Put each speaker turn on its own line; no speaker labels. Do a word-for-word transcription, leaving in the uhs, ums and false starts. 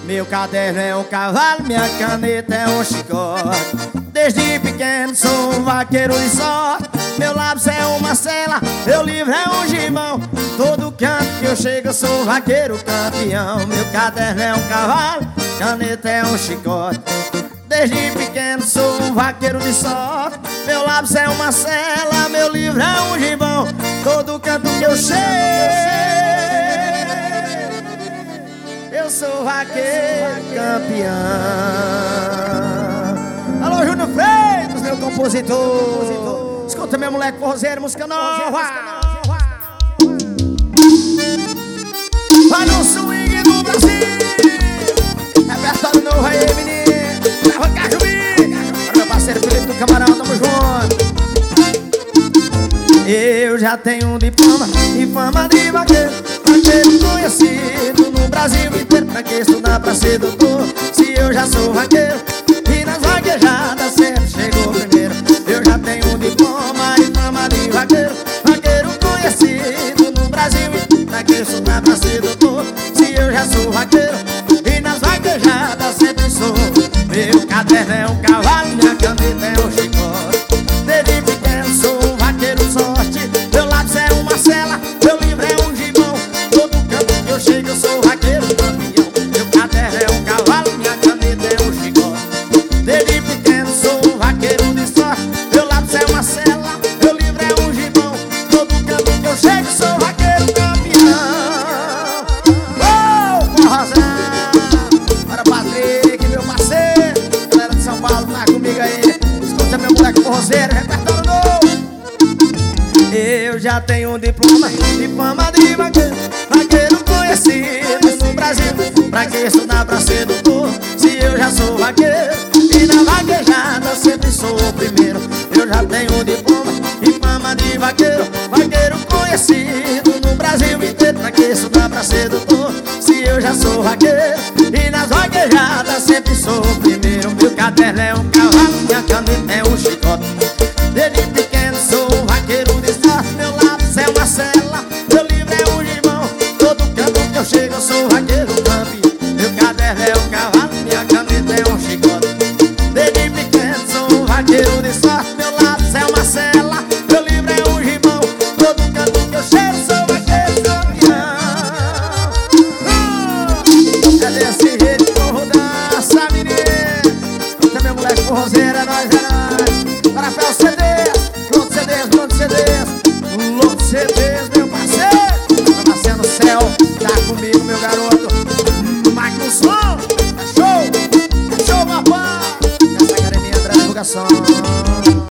Meu caderno é um cavalo, minha caneta é um chicote. Desde pequeno sou um vaqueiro de sorte. Meu lápis é uma cela, meu livro é um gibão. Todo canto que eu chego eu sou um vaqueiro campeão. Meu caderno é um cavalo, caneta é um chicote. Desde pequeno sou um vaqueiro de sorte. Meu lápis é uma cela, meu livro é um gibão. Todo canto que eu chego eu sou vaqueiro campeão. Alô, Júnior Freitas, meu compositor. Escuta, meu moleque forrozeiro, música nova. Vai no swing do Brasil. Repertório novo aí, menino. Leva Cajubim. Para meu parceiro Felipe do Camarão, tamo junto. Eu já tenho um diploma e fama de vaqueiro, vaqueiro conhecido no Brasil inteiro. Pra que estudar pra ser doutor, se eu já sou vaqueiro e nas vaquejadas sempre chegou primeiro. Eu já tenho um diploma e fama de vaqueiro, vaqueiro conhecido no Brasil inteiro. Pra que estudar pra ser doutor, se eu já sou vaqueiro e nas vaquejadas sempre sou. Meu caderno é um cavalo, minha caneta é um chicote. Desde pequeno sou um vaqueiro de sorte. Meu lápis é uma cela, meu livro é um gibão. Todo canto que eu chego eu sou vaqueiro campeão. Meu caderno é um cavalo, minha caneta é um chicote. Desde pequeno sou um vaqueiro de sorte. Meu lápis é uma cela, meu livro é um gibão. Todo canto que eu chego eu sou vaqueiro campeão. Oh, forrozão! Para Patrick, meu parceiro. Galera de São Paulo, tá comigo aí. Escuta meu moleque forrozeiro, repertório novo. Eu já tenho um diploma de fama de vaqueiro, vaqueiro conhecido no Brasil. Pra que estudar pra ser doutor, se eu já sou vaqueiro e na vaquejada sempre sou o primeiro. Eu já tenho um diploma de fama de vaqueiro, vaqueiro conhecido no Brasil inteiro. Pra que estudar pra ser doutor, se eu já sou vaqueiro e nas vaquejadas sempre sou o primeiro. Meu caderno é um cavalo, minha caneta é um chicote. Desde pequeno sou um vaqueiro de sorte. Meu lápis é uma cela, meu livro é um gibão. Todo canto que eu chego eu sou vaqueiro campeão. Meu caderno é um cavalo, minha caneta é um chicote. Desde pequeno sou um vaqueiro de sorte. Meu lápis é uma cela, meu livro é um gibão. Todo canto que eu chego eu sou vaqueiro campeão. uh! É desse jeito que eu vou dançar, menino. Escuta meu moleque forrozeiro, é nóis, é nóis. Para Fel C Ds, Loto C Ds, Loto C Ds, Loto C Ds, meu parceiro. Tá nascendo no céu, tá comigo, meu garoto. Magnus Som, é show, é show, papai. Essa academia é divulgação.